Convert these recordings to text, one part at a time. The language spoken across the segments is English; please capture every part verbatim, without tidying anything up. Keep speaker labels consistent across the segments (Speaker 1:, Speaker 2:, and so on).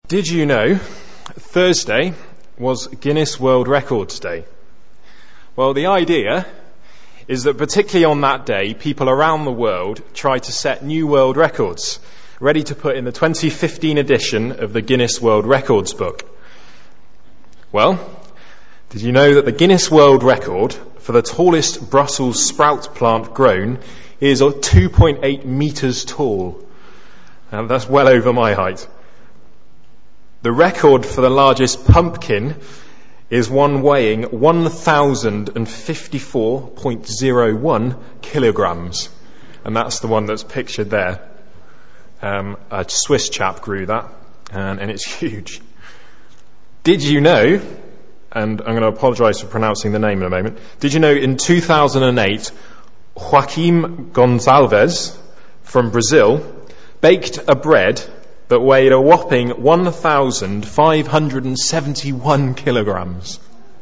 Speaker 1: Did you know Thursday was Guinness World Records Day? Well, the idea is that particularly on that day, people around the world try to set new world records, ready to put in the twenty fifteen edition of the Guinness World Records book. Well, did you know that the Guinness World Record for the tallest Brussels sprout plant grown is two point eight metres tall? And that's well over my height. The record for the largest pumpkin is one weighing one thousand fifty-four point zero one kilograms. And that's the one that's pictured there. Um, a Swiss chap grew that, and, and it's huge. Did you know, and I'm going to apologise for pronouncing the name in a moment, did you know in two thousand eight, Joaquim Gonçalves from Brazil baked a bread that weighed a whopping one thousand five hundred seventy-one kilograms.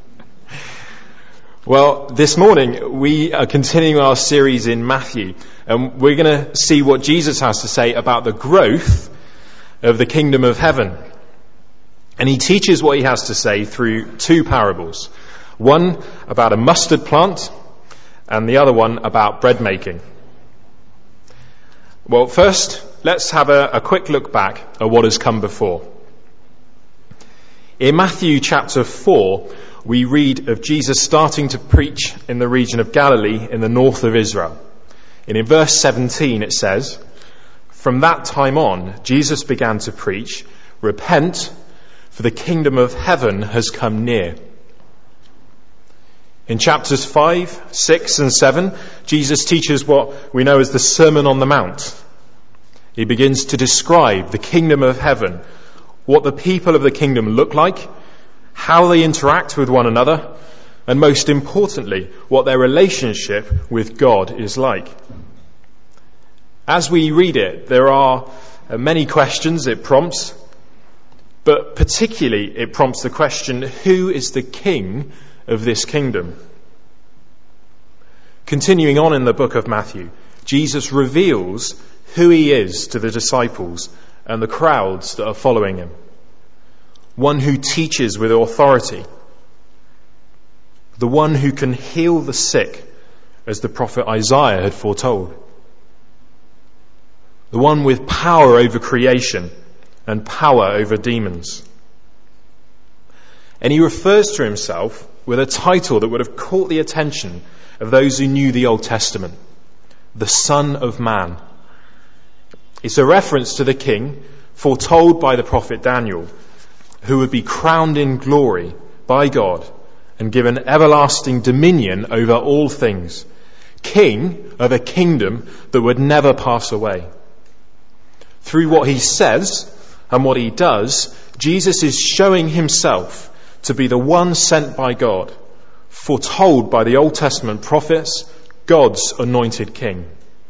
Speaker 1: Well, this morning we are continuing our series in Matthew, and we're going to see what Jesus has to say about the growth of the kingdom of heaven. And he teaches what he has to say through two parables. One about a mustard plant, and the other one about bread making. Well, first, let's have a, a quick look back at what has come before. In Matthew chapter four, we read of Jesus starting to preach in the region of Galilee in the north of Israel. And in verse seventeen it says, "From that time on, Jesus began to preach, 'Repent, for the kingdom of heaven has come near.'" In chapters five, six and seven, Jesus teaches what we know as the Sermon on the Mount. He begins to describe the kingdom of heaven, what the people of the kingdom look like, how they interact with one another, and most importantly, what their relationship with God is like. As we read it, there are many questions it prompts, but particularly it prompts the question, who is the king of this kingdom? Continuing on in the book of Matthew, Jesus reveals who he is to the disciples and the crowds that are following him. One who teaches with authority. The one who can heal the sick, as the prophet Isaiah had foretold. The one with power over creation and power over demons. And he refers to himself with a title that would have caught the attention of those who knew the Old Testament. The Son of Man. It's a reference to the king foretold by the prophet Daniel, who would be crowned in glory by God and given everlasting dominion over all things. King of a kingdom that would never pass away. Through what he says and what he does, Jesus is showing himself to be the one sent by God, foretold by the Old Testament prophets, God's anointed king.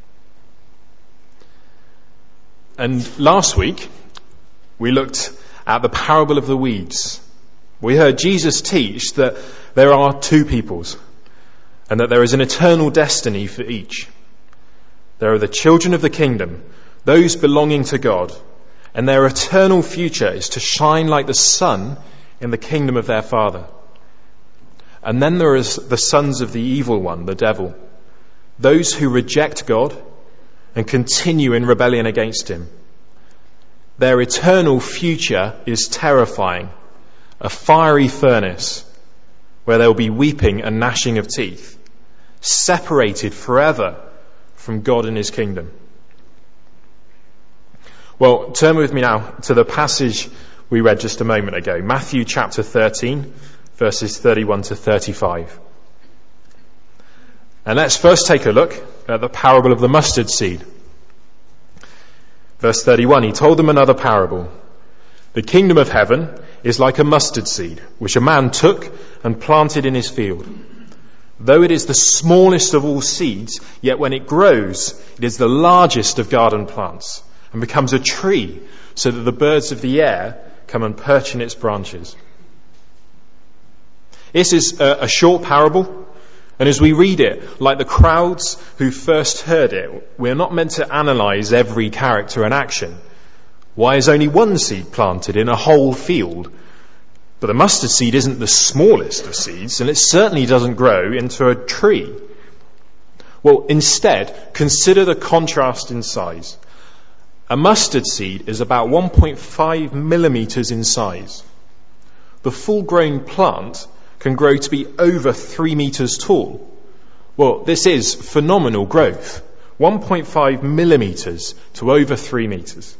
Speaker 1: And last week, we looked at the parable of the weeds. We heard Jesus teach that there are two peoples, and that there is an eternal destiny for each. There are the children of the kingdom, those belonging to God, and their eternal future is to shine like the sun in the kingdom of their Father. And then there is the sons of the evil one, the devil, those who reject God and continue in rebellion against him. Their eternal future is terrifying, a fiery furnace where there will be weeping and gnashing of teeth, separated forever from God and his kingdom. Well, turn with me now to the passage we read just a moment ago, Matthew chapter thirteen, verses thirty-one to thirty-five. And let's first take a look at the parable of the mustard seed. Verse thirty-one, he told them another parable. "The kingdom of heaven is like a mustard seed, which a man took and planted in his field. Though it is the smallest of all seeds, yet when it grows, it is the largest of garden plants and becomes a tree, so that the birds of the air come and perch in its branches." This is a, a short parable. And as we read it, like the crowds who first heard it, we're not meant to analyse every character and action. Why is only one seed planted in a whole field? But the mustard seed isn't the smallest of seeds, and it certainly doesn't grow into a tree. Well, instead, consider the contrast in size. A mustard seed is about one point five millimeters in size. The full-grown plant can grow to be over three meters tall. Well, this is phenomenal growth. one point five millimeters to over three meters.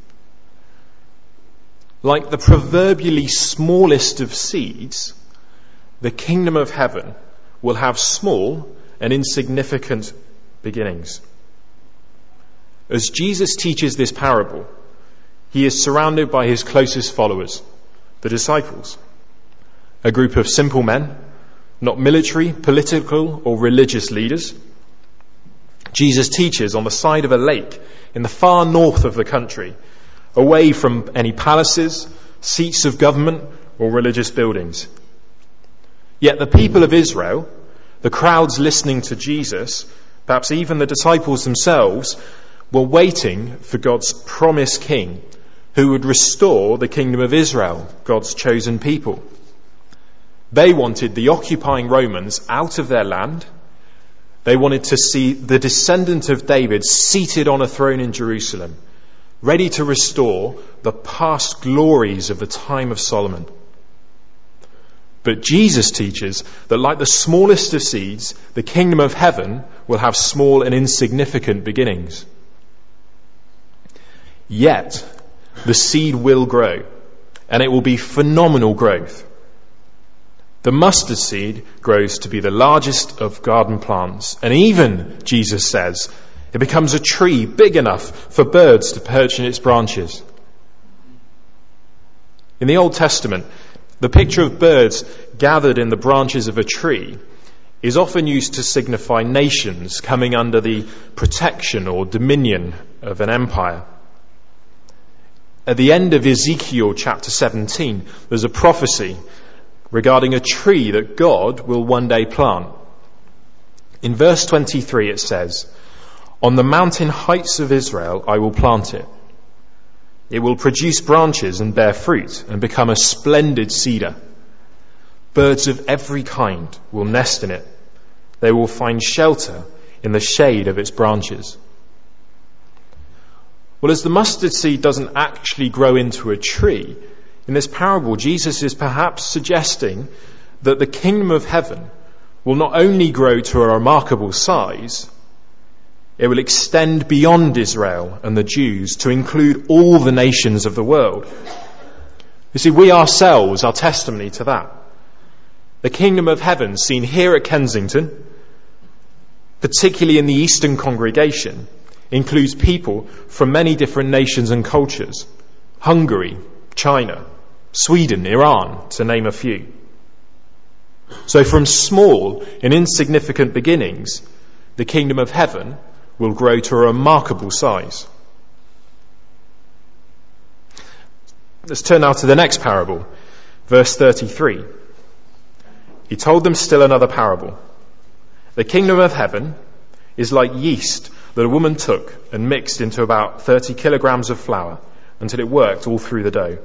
Speaker 1: Like the proverbially smallest of seeds, the kingdom of heaven will have small and insignificant beginnings. As Jesus teaches this parable, he is surrounded by his closest followers, the disciples, a group of simple men, not military, political, or religious leaders. Jesus teaches on the side of a lake in the far north of the country, away from any palaces, seats of government, or religious buildings. Yet the people of Israel, the crowds listening to Jesus, perhaps even the disciples themselves, were waiting for God's promised king who would restore the kingdom of Israel, God's chosen people. They wanted the occupying Romans out of their land. They wanted to see the descendant of David seated on a throne in Jerusalem, ready to restore the past glories of the time of Solomon. But Jesus teaches that like the smallest of seeds, the kingdom of heaven will have small and insignificant beginnings. Yet, the seed will grow, and it will be phenomenal growth. The mustard seed grows to be the largest of garden plants, and even, Jesus says, it becomes a tree big enough for birds to perch in its branches. In the Old Testament, the picture of birds gathered in the branches of a tree is often used to signify nations coming under the protection or dominion of an empire. At the end of Ezekiel chapter seventeen, there's a prophecy regarding a tree that God will one day plant. In verse twenty-three it says, "On the mountain heights of Israel I will plant it. It will produce branches and bear fruit and become a splendid cedar. Birds of every kind will nest in it. They will find shelter in the shade of its branches." Well, as the mustard seed doesn't actually grow into a tree, in this parable Jesus is perhaps suggesting that the kingdom of heaven will not only grow to a remarkable size, it will extend beyond Israel and the Jews to include all the nations of the world. You see, we ourselves are testimony to that. The kingdom of heaven seen here at Kensington, particularly in the Eastern congregation, includes people from many different nations and cultures. Hungary, China, Sweden, Iran, to name a few. So from small and insignificant beginnings, the kingdom of heaven will grow to a remarkable size. Let's turn now to the next parable, verse thirty-three. He told them still another parable. "The kingdom of heaven is like yeast that a woman took and mixed into about thirty kilograms of flour until it worked all through the dough."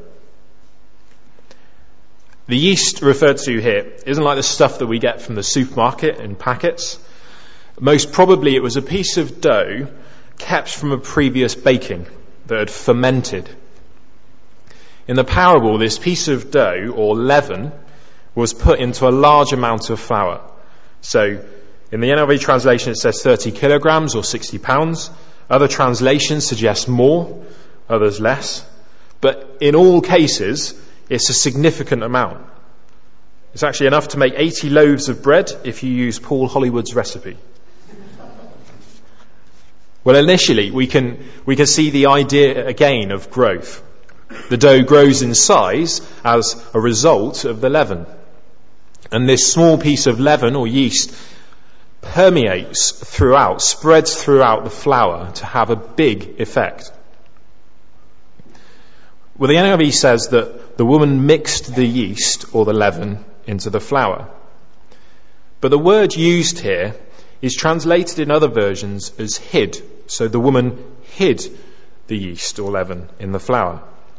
Speaker 1: The yeast referred to here isn't like the stuff that we get from the supermarket in packets. Most probably it was a piece of dough kept from a previous baking that had fermented. In the parable, this piece of dough, or leaven, was put into a large amount of flour. So, in the N I V translation it says thirty kilograms or sixty pounds. Other translations suggest more, others less. But in all cases, it's a significant amount. It's actually enough to make eighty loaves of bread if you use Paul Hollywood's recipe. Well, initially, we can, we can see the idea again of growth. The dough grows in size as a result of the leaven. And this small piece of leaven or yeast permeates throughout, spreads throughout the flour to have a big effect. Well, the N I V says that the woman mixed the yeast or the leaven into the flour. But the word used here is translated in other versions as hid. So the woman hid the yeast or leaven in the flour.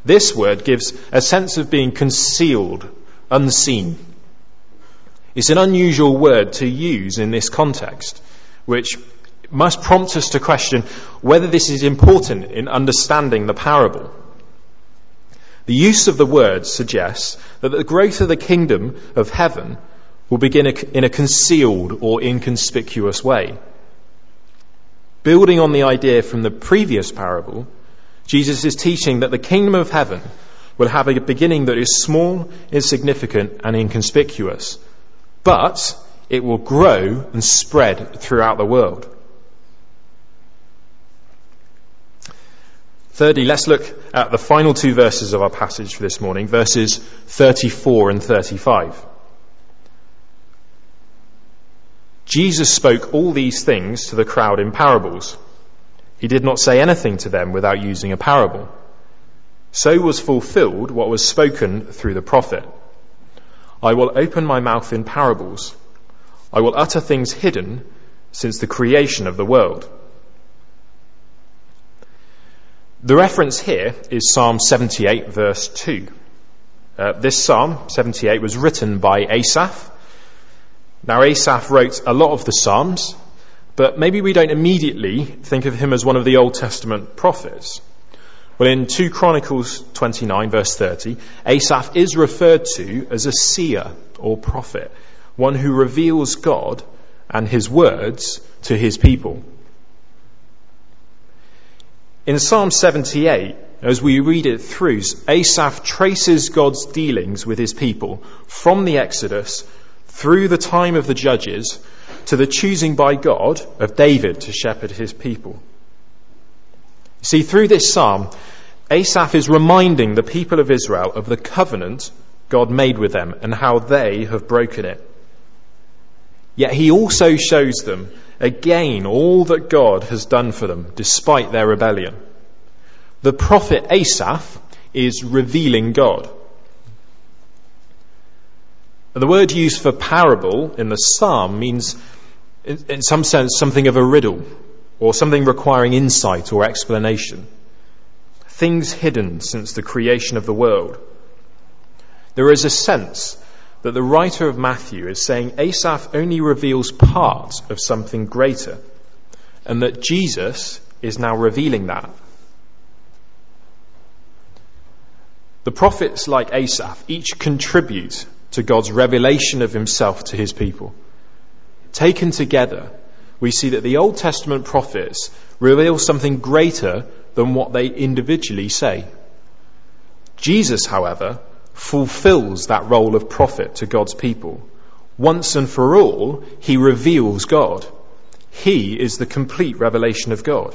Speaker 1: This word gives a sense of being concealed, unseen. It's an unusual word to use in this context, which must prompt us to question whether this is important in understanding the parable. The use of the word suggests that the growth of the kingdom of heaven will begin in a concealed or inconspicuous way. Building on the idea from the previous parable, Jesus is teaching that the kingdom of heaven will have a beginning that is small, insignificant, and inconspicuous, but it will grow and spread throughout the world. Thirdly, let's look at the final two verses of our passage for this morning, verses thirty-four and thirty-five. Jesus spoke all these things to the crowd in parables. He did not say anything to them without using a parable. So was fulfilled what was spoken through the prophet. I will open my mouth in parables. I will utter things hidden since the creation of the world. The reference here is Psalm seventy-eight, verse two. Uh, this Psalm, seventy-eight, was written by Asaph. Now, Asaph wrote a lot of the Psalms, but maybe we don't immediately think of him as one of the Old Testament prophets. Well, in Second Chronicles twenty-nine, verse thirty, Asaph is referred to as a seer or prophet, one who reveals God and his words to his people. In Psalm seventy-eight, as we read it through, Asaph traces God's dealings with his people from the Exodus through the time of the judges to the choosing by God of David to shepherd his people. See, through this psalm, Asaph is reminding the people of Israel of the covenant God made with them and how they have broken it. Yet he also shows them again all that God has done for them despite their rebellion. The prophet Asaph is revealing God. And the word used for parable in the psalm means, in some sense, something of a riddle or something requiring insight or explanation. Things hidden since the creation of the world. There is a sense that the writer of Matthew is saying Asaph only reveals part of something greater, and that Jesus is now revealing that. The prophets like Asaph each contribute to God's revelation of himself to his people. Taken together, we see that the Old Testament prophets reveal something greater than what they individually say. Jesus, however, fulfills that role of prophet to God's people. Once and for all, he reveals God. He is the complete revelation of God.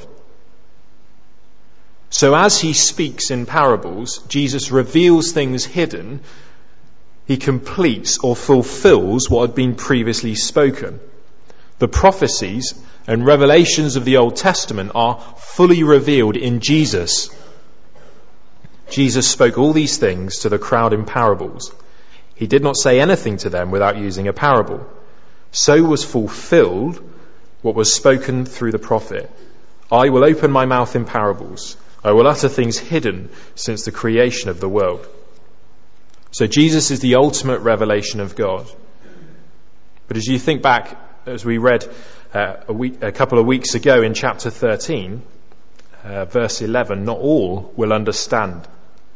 Speaker 1: So as he speaks in parables, Jesus reveals things hidden. He completes or fulfills what had been previously spoken. The prophecies and revelations of the Old Testament are fully revealed in Jesus. Jesus spoke all these things to the crowd in parables. He did not say anything to them without using a parable. So was fulfilled what was spoken through the prophet. I will open my mouth in parables. I will utter things hidden since the creation of the world. So Jesus is the ultimate revelation of God. But as you think back, as we read uh, a, week, a couple of weeks ago in chapter thirteen, uh, verse eleven, not all will understand.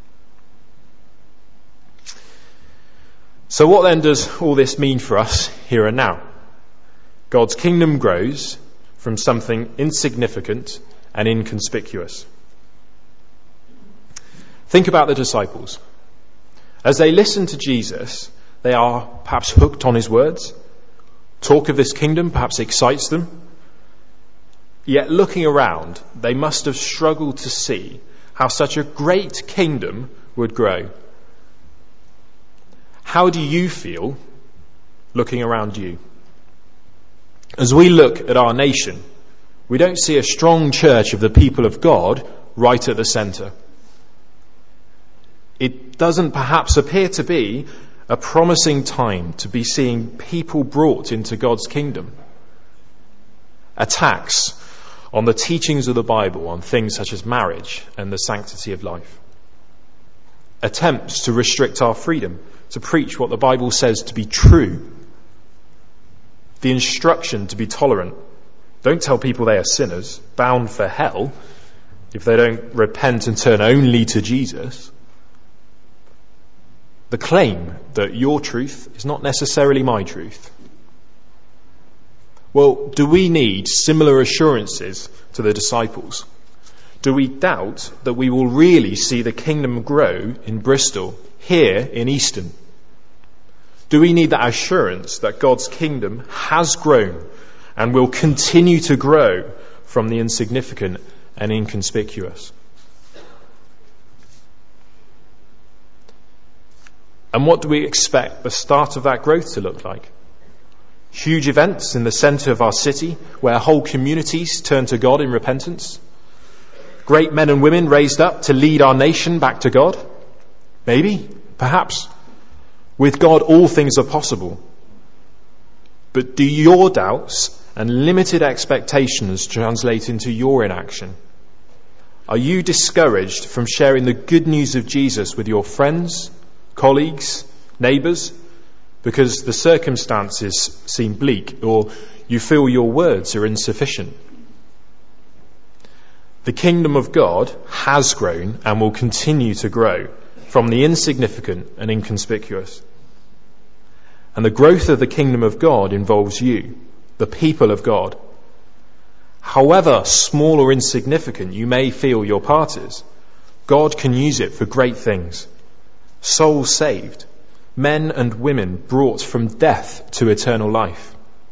Speaker 1: So what then does all this mean for us here and now? God's kingdom grows from something insignificant and inconspicuous. Think about the disciples. As they listen to Jesus, they are perhaps hooked on his words. Talk of this kingdom perhaps excites them. Yet looking around, they must have struggled to see how such a great kingdom would grow. How do you feel looking around you? As we look at our nation, we don't see a strong church of the people of God right at the centre. It doesn't perhaps appear to be a promising time to be seeing people brought into God's kingdom. Attacks on the teachings of the Bible on things such as marriage and the sanctity of life. attempts to restrict our freedom to preach what the Bible says to be true. The instruction to be tolerant. Don't tell people they are sinners, bound for hell, if they don't repent and turn only to Jesus. The claim that your truth is not necessarily my truth. Well, do we need similar assurances to the disciples? Do we doubt that we will really see the kingdom grow in Bristol, here in Easton? Do we need that assurance that God's kingdom has grown and will continue to grow from the insignificant and inconspicuous? And what do we expect the start of that growth to look like? Huge events in the centre of our city where whole communities turn to God in repentance? Great men and women raised up to lead our nation back to God? Maybe, perhaps. With God, all things are possible. But do your doubts and limited expectations translate into your inaction? Are you discouraged from sharing the good news of Jesus with your friends, colleagues, neighbours, because the circumstances seem bleak, or you feel your words are insufficient? The kingdom of God has grown and will continue to grow from the insignificant and inconspicuous. And the growth of the kingdom of God involves you, the people of God. However small or insignificant you may feel your part is, God can use it for great things. Souls saved, men and women brought from death to eternal life.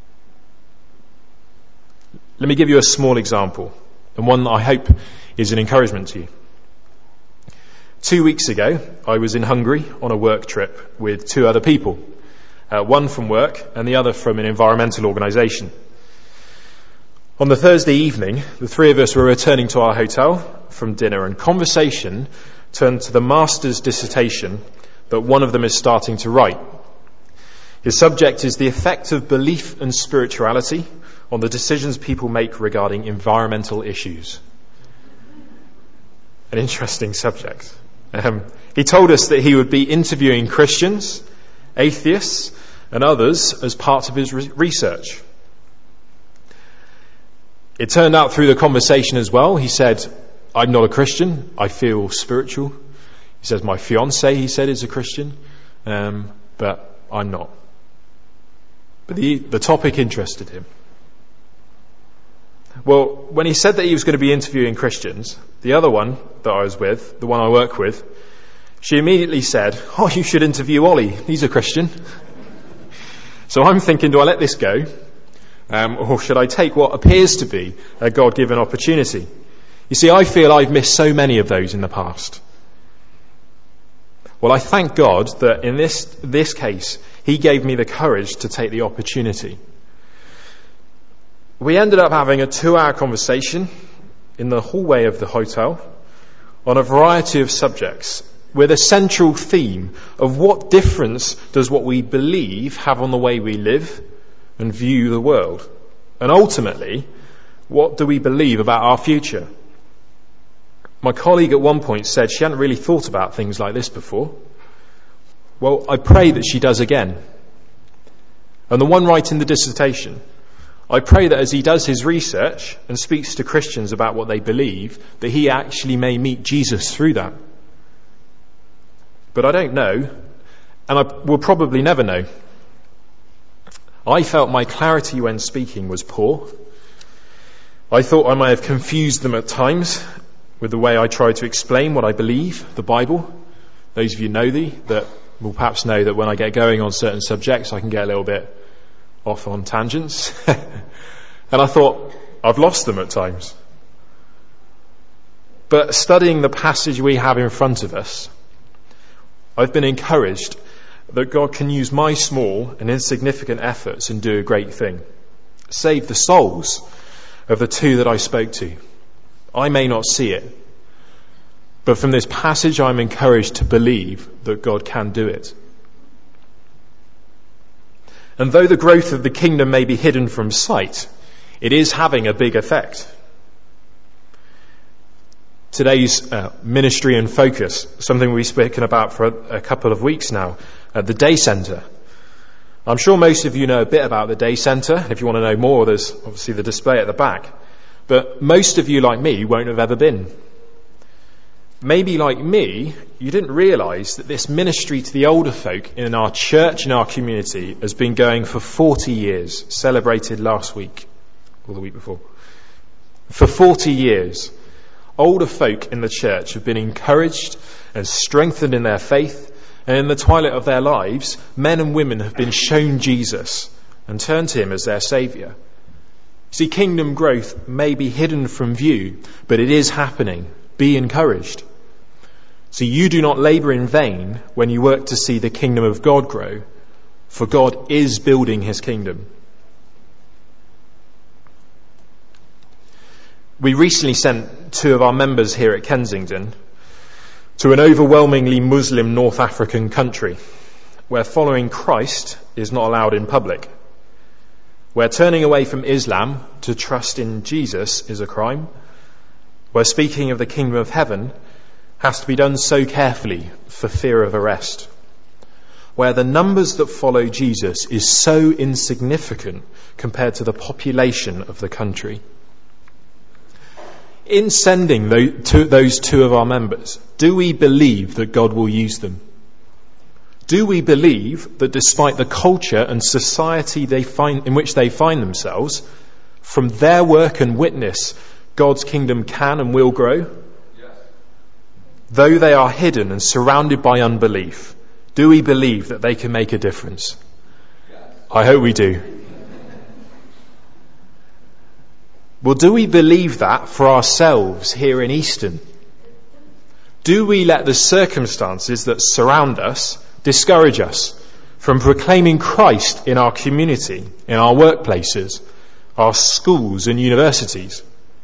Speaker 1: Let me give you a small example, and one that I hope is an encouragement to you. Two weeks ago, I was in Hungary on a work trip with two other people, uh, one from work and the other from an environmental organisation. On the Thursday evening, the three of us were returning to our hotel from dinner, and conversation turned to the master's dissertation that one of them is starting to write. His subject is the effect of belief and spirituality on the decisions people make regarding environmental issues. An interesting subject. Um, he told us that he would be interviewing Christians, atheists, and others as part of his re- research. It turned out through the conversation as well, he said, I'm not a Christian, I feel spiritual. He says, my fiancée, he said, is a Christian, um, but I'm not. But the, the topic interested him. Well, when he said that he was going to be interviewing Christians, the other one that I was with, the one I work with, she immediately said, oh, you should interview Ollie, he's a Christian. So I'm thinking, do I let this go? Um, or should I take what appears to be a God-given opportunity? You see, I feel I've missed so many of those in the past. Well, I thank God that in this, this case, he gave me the courage to take the opportunity. We ended up having a two-hour conversation in the hallway of the hotel on a variety of subjects with a central theme of what difference does what we believe have on the way we live and view the world? And ultimately, what do we believe about our future? My colleague at one point said she hadn't really thought about things like this before. Well, I pray that she does again. And the one writing the dissertation, I pray that as he does his research and speaks to Christians about what they believe, that he actually may meet Jesus through that. But I don't know, and I will probably never know. I felt my clarity when speaking was poor. I thought I may have confused them at times with the way I tried to explain what I believe, the Bible. Those of you know thee that will perhaps know that when I get going on certain subjects, I can get a little bit off on tangents. And I thought, I've lost them at times. But studying the passage we have in front of us, I've been encouraged that God can use my small and insignificant efforts and do a great thing. Save the souls of the two that I spoke to. I may not see it, but from this passage I'm encouraged to believe that God can do it. And though the growth of the kingdom may be hidden from sight, it is having a big effect. Today's uh, ministry and focus, something we've spoken about for a, a couple of weeks now, at the Day Centre. I'm sure most of you know a bit about the Day Centre. If you want to know more, there's obviously the display at the back. But most of you, like me, won't have ever been. Maybe like me, you didn't realise that this ministry to the older folk in our church and our community has been going for forty years, celebrated last week, or the week before. For forty years, older folk in the church have been encouraged and strengthened in their faith, and in the twilight of their lives, men and women have been shown Jesus and turned to him as their saviour. See, kingdom growth may be hidden from view, but it is happening. Be encouraged. See, you do not labour in vain when you work to see the kingdom of God grow, for God is building his kingdom. We recently sent two of our members here at Kensington to an overwhelmingly Muslim North African country where following Christ is not allowed in public, where turning away from Islam to trust in Jesus is a crime, where speaking of the kingdom of heaven has to be done so carefully for fear of arrest, where the numbers that follow Jesus is so insignificant compared to the population of the country. In sending those two of our members, do we believe that God will use them? Do we believe that despite the culture and society they find, in which they find themselves, from their work and witness, God's kingdom can and will grow? Yes. Though they are hidden and surrounded by unbelief, do we believe that they can make a difference? Yes. I hope we do. Well, do we believe that for ourselves here in Easton? Do we let the circumstances that surround us discourage us from proclaiming Christ in our community, in our workplaces, our schools and universities?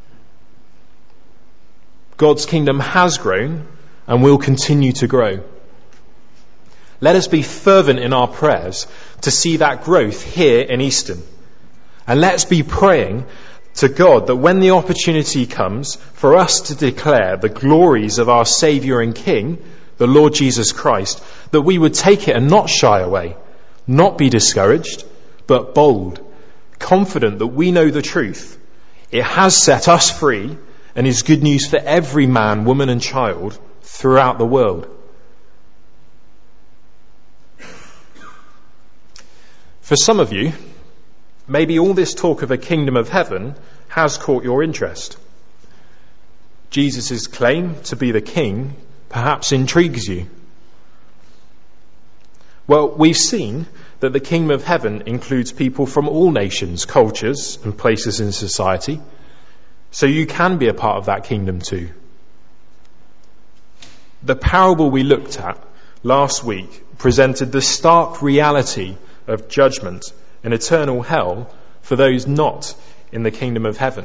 Speaker 1: God's kingdom has grown and will continue to grow. Let us be fervent in our prayers to see that growth here in Easton. And let's be praying to God that when the opportunity comes for us to declare the glories of our Saviour and King, the Lord Jesus Christ, that we would take it and not shy away, not be discouraged, but bold, confident that we know the truth. It has set us free and is good news for every man, woman and child throughout the world. For some of you, maybe all this talk of a kingdom of heaven has caught your interest. Jesus' claim to be the king perhaps intrigues you. Well, we've seen that the kingdom of heaven includes people from all nations, cultures and places in society, so you can be a part of that kingdom too. The parable we looked at last week presented the stark reality of judgment and eternal hell for those not in the kingdom of heaven.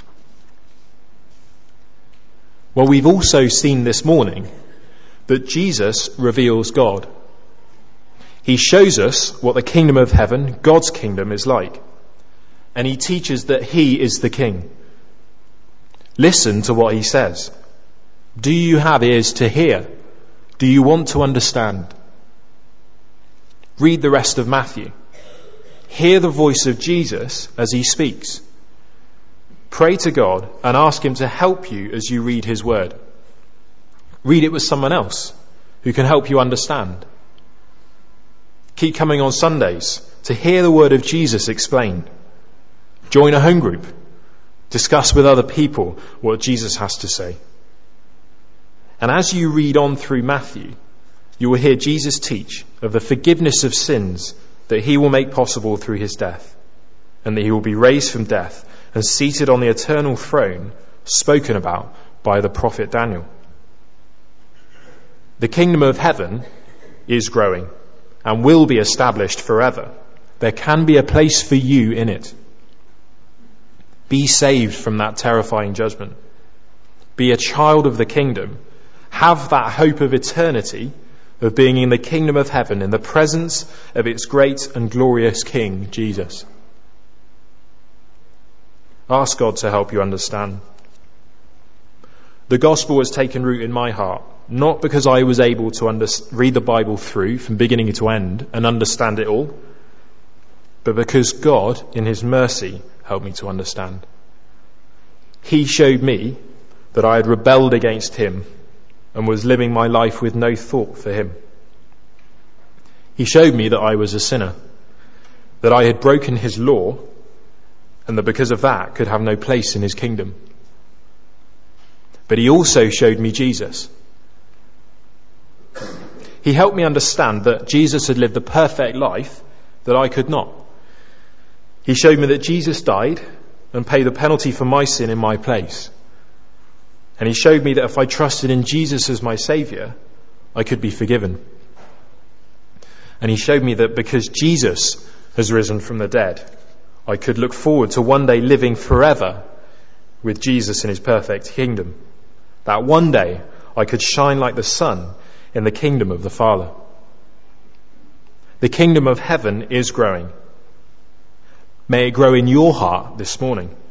Speaker 1: Well, we've also seen this morning that Jesus reveals God. He shows us what the kingdom of heaven, God's kingdom, is like. And he teaches that he is the king. Listen to what he says. Do you have ears to hear? Do you want to understand? Read the rest of Matthew. Hear the voice of Jesus as he speaks. Pray to God and ask him to help you as you read his word. Read it with someone else who can help you understand. Keep coming on Sundays to hear the word of Jesus explained. Join a home group. Discuss with other people what Jesus has to say. And as you read on through Matthew, you will hear Jesus teach of the forgiveness of sins that he will make possible through his death, and that he will be raised from death and seated on the eternal throne spoken about by the prophet Daniel. The kingdom of heaven is growing and will be established forever. There can be a place for you in it. Be saved from that terrifying judgment. Be a child of the kingdom. Have that hope of eternity, of being in the kingdom of heaven in the presence of its great and glorious King, Jesus. Ask God to help you understand. The gospel has taken root in my heart, not because I was able to under- read the Bible through from beginning to end and understand it all, but because God, in his mercy, helped me to understand. He showed me that I had rebelled against him and was living my life with no thought for him. He showed me that I was a sinner, that I had broken his law, and that because of that could have no place in his kingdom. But he also showed me Jesus. He helped me understand that Jesus had lived the perfect life that I could not. He showed me that Jesus died and paid the penalty for my sin in my place. And he showed me that if I trusted in Jesus as my Saviour, I could be forgiven. And he showed me that because Jesus has risen from the dead, I could look forward to one day living forever with Jesus in his perfect kingdom. That one day I could shine like the sun in the kingdom of the Father. The kingdom of heaven is growing. May it grow in your heart this morning.